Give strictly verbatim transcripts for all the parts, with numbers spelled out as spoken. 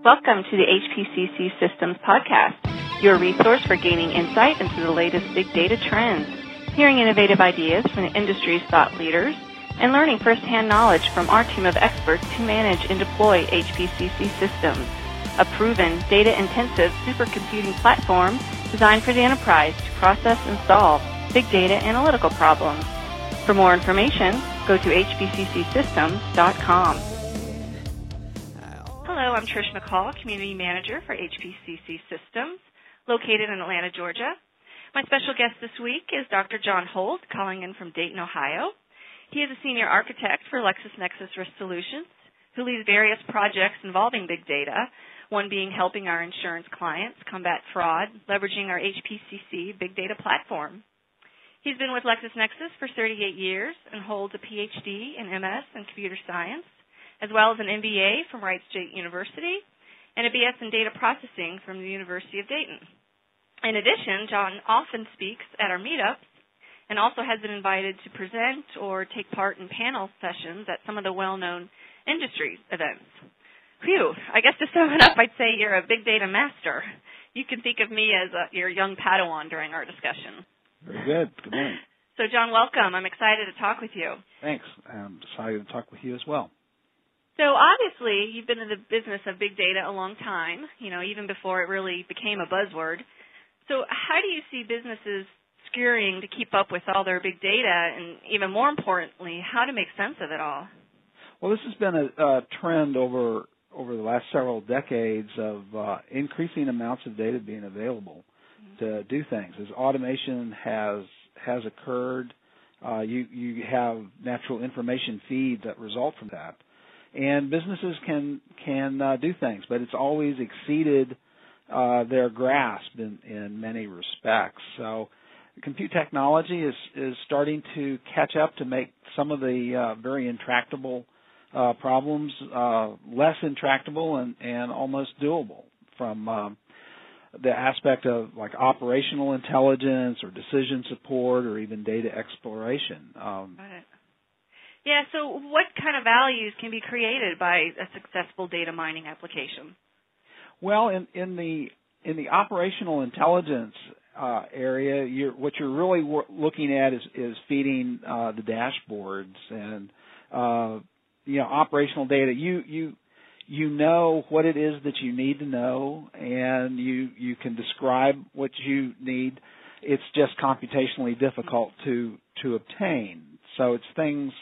Welcome to the H P C C Systems Podcast, your resource for gaining insight into the latest big data trends, hearing innovative ideas from the industry's thought leaders, and learning firsthand knowledge from our team of experts who manage and deploy H P C C systems, a proven data-intensive supercomputing platform designed for the enterprise to process and solve big data analytical problems. For more information, go to h p c c systems dot com. Hello, I'm Trish McCall, Community Manager for H P C C Systems, located in Atlanta, Georgia. My special guest this week is Doctor John Holt, calling in from Dayton, Ohio. He is a Senior Architect for LexisNexis Risk Solutions, who leads various projects involving big data, one being helping our insurance clients combat fraud, leveraging our H P C C big data platform. He's been with LexisNexis for thirty-eight years and holds a P H D and M S in computer science, as well as an M B A from Wright State University and a B S in data processing from the University of Dayton. In addition, John often speaks at our meetups and also has been invited to present or take part in panel sessions at some of the well-known industry events. Phew, I guess to sum it up, I'd say you're a big data master. You can think of me as a, your young Padawan during our discussion. Very good. Good morning. So, John, welcome. I'm excited to talk with you. Thanks. I'm excited to talk with you as well. So, obviously, you've been in the business of big data a long time, you know, even before it really became a buzzword. So, how do you see businesses scurrying to keep up with all their big data, and even more importantly, how to make sense of it all? Well, this has been a, a trend over over the last several decades of uh, increasing amounts of data being available to do things. As automation has has occurred, uh, you you have natural information feeds that result from that, and businesses can can uh, do things, but it's always exceeded uh, their grasp in, in many respects. So, compute technology is is starting to catch up to make some of the uh, very intractable uh, problems uh, less intractable and and almost doable from um, the aspect of like operational intelligence or decision support or even data exploration. Um, right. Yeah, so what kind of values can be created by a successful data mining application? Well, in, in the in the operational intelligence uh, area, you're, what you're really w- looking at is, is feeding uh, the dashboards and uh, you know operational data. You you You know what it is that you need to know, and you you can describe what you need. It's just computationally difficult to to obtain. So it's things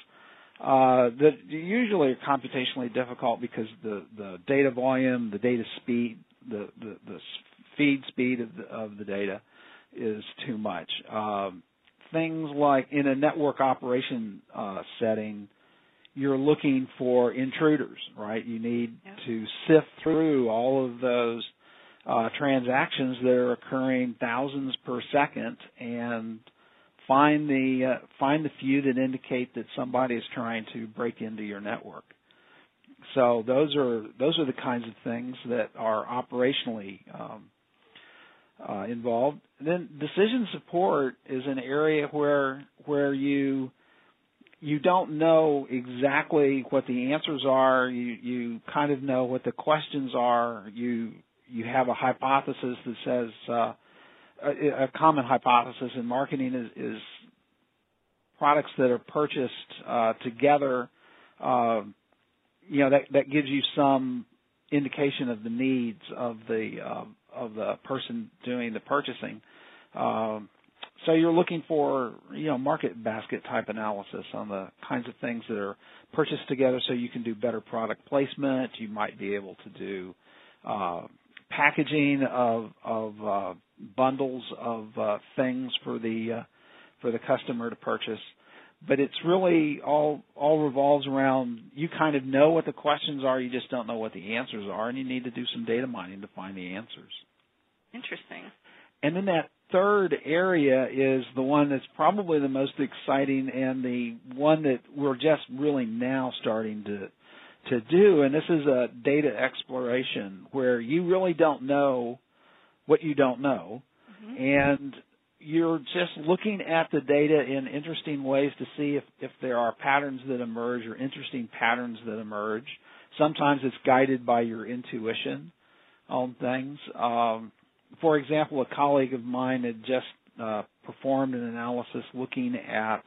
uh, that usually are computationally difficult because the, the data volume, the data speed, the the, the feed speed of the, of the data is too much. Um, things like in a network operation uh, setting, you're looking for intruders, right? You need yep. to sift through all of those uh, transactions that are occurring thousands per second and find the uh, find the few that indicate that somebody is trying to break into your network. So those are those are the kinds of things that are operationally um, uh, involved. Then decision support is an area where where you You don't know exactly what the answers are. You you kind of know what the questions are. You you have a hypothesis that says uh, a, a common hypothesis in marketing is, is products that are purchased uh, together. Uh, you know that that gives you some indication of the needs of the uh, of the person doing the purchasing. Um, So you're looking for, you know, market basket type analysis on the kinds of things that are purchased together so you can do better product placement. You might be able to do uh, packaging of, of uh, bundles of uh, things for the uh, for the customer to purchase. But it's really all all revolves around you kind of know what the questions are, you just don't know what the answers are, and you need to do some data mining to find the answers. Interesting. And then that third area is the one that's probably the most exciting and the one that we're just really now starting to to do, and this is a data exploration where you really don't know what you don't know, mm-hmm. and you're just looking at the data in interesting ways to see if, if there are patterns that emerge or interesting patterns that emerge Sometimes it's guided by your intuition on things. Um, for example, a colleague of mine had just uh, performed an analysis looking at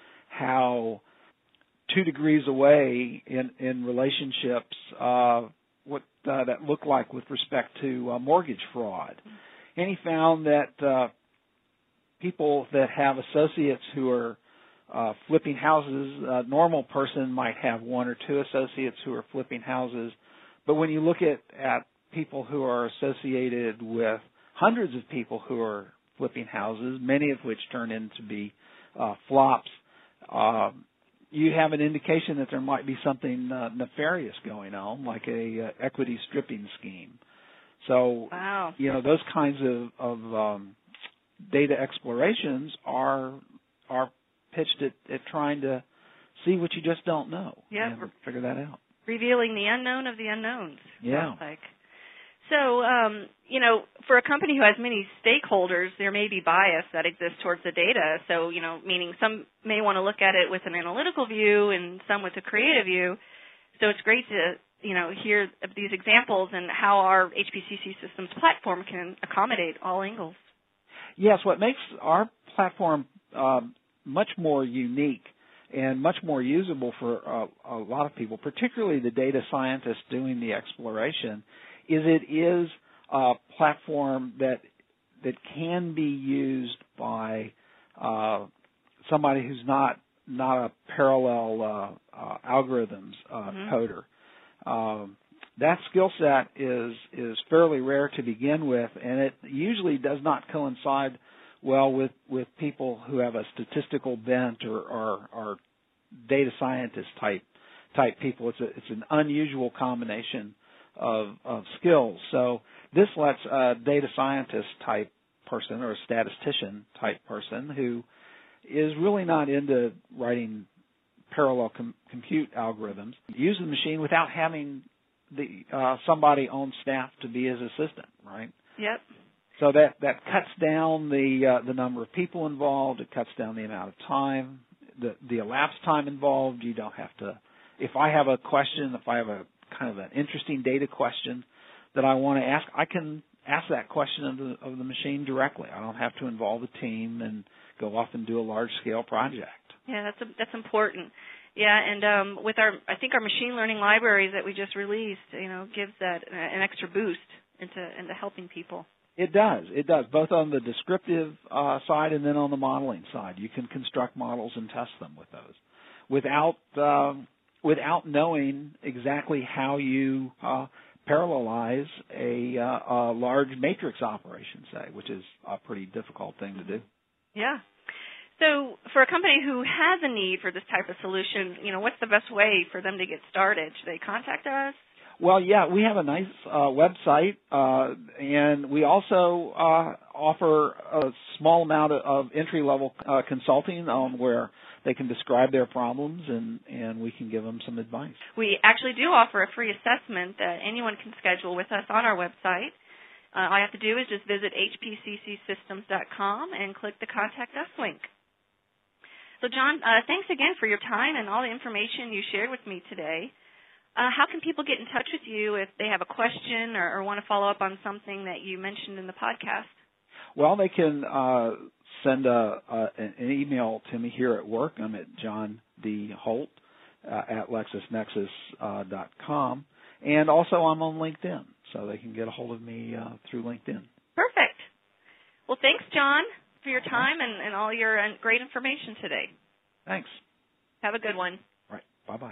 how two degrees away in, in relationships, uh, what uh, that looked like with respect to uh, mortgage fraud. And he found that uh, people that have associates who are uh, flipping houses, a normal person might have one or two associates who are flipping houses. But when you look at, at people who are associated with hundreds of people who are flipping houses, many of which turn into be uh, flops, uh, you have an indication that there might be something uh, nefarious going on, like a uh, equity stripping scheme. So, wow. you know, those kinds of, of um, data explorations are are pitched at, at trying to see what you just don't know yeah, and figure that out. Revealing the unknown of the unknowns. Yeah. Like. So, um, you know, for a company who has many stakeholders, there may be bias that exists towards the data. So, you know, meaning some may want to look at it with an analytical view and some with a creative view. So it's great to, you know, hear these examples and how our H P C C Systems platform can accommodate all angles. Yes, what makes our platform um, much more unique and much more usable for uh, a lot of people, particularly the data scientists doing the exploration, is it is a platform that that can be used by uh, somebody who's not not a parallel uh, uh, algorithms uh, mm-hmm. coder. Um, that skill set is is fairly rare to begin with, and it usually does not coincide well with, with people who have a statistical bent or, or, or data scientist type type people. It's a, it's an unusual combination of, of skills. So this lets a data scientist type person or a statistician type person who is really not into writing parallel com- compute algorithms use the machine without having the uh, somebody on staff to be his assistant, right? Yep. So that, that cuts down the uh, the number of people involved. It cuts down the amount of time, the the elapsed time involved. You don't have to. If I have a question, if I have a kind of an interesting data question that I want to ask, I can ask that question of the, of the machine directly. I don't have to involve a team and go off and do a large scale project. Yeah, that's a, that's important. Yeah, and um, with our, I think our machine learning libraries that we just released, you know, gives that an extra boost into into helping people. It does. It does, both on the descriptive uh, side and then on the modeling side. You can construct models and test them with those without um, without knowing exactly how you uh, parallelize a, uh, a large matrix operation, say, which is a pretty difficult thing to do. Yeah. So for a company who has a need for this type of solution, you know, what's the best way for them to get started? Should they contact us? Well, yeah, we have a nice uh, website, uh, and we also uh, offer a small amount of, of entry-level uh, consulting on where they can describe their problems, and, and we can give them some advice. We actually do offer a free assessment that anyone can schedule with us on our website. Uh, all you have to do is just visit H P C C systems dot com and click the Contact Us link. So, John, uh, thanks again for your time and all the information you shared with me today. Uh, how can people get in touch with you if they have a question or, or want to follow up on something that you mentioned in the podcast? Well, they can uh, send a, a, an email to me here at work. I'm at John D. Holt uh, at Lexis Nexis dot com. And also I'm on LinkedIn, so they can get a hold of me uh, through LinkedIn. Perfect. Well, thanks, John, for your time and, and all your uh, great information today. Thanks. Have a good one. All right. Bye-bye.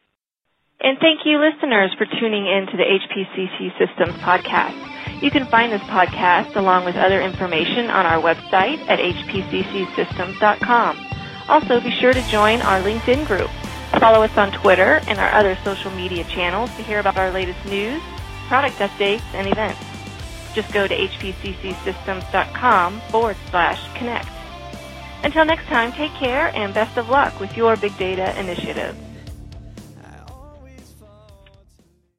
And thank you, listeners, for tuning in to the H P C C Systems podcast. You can find this podcast along with other information on our website at H P C C systems dot com. Also, be sure to join our LinkedIn group. Follow us on Twitter and our other social media channels to hear about our latest news, product updates, and events. Just go to H P C C systems dot com forward slash connect. Until next time, take care and best of luck with your big data initiative.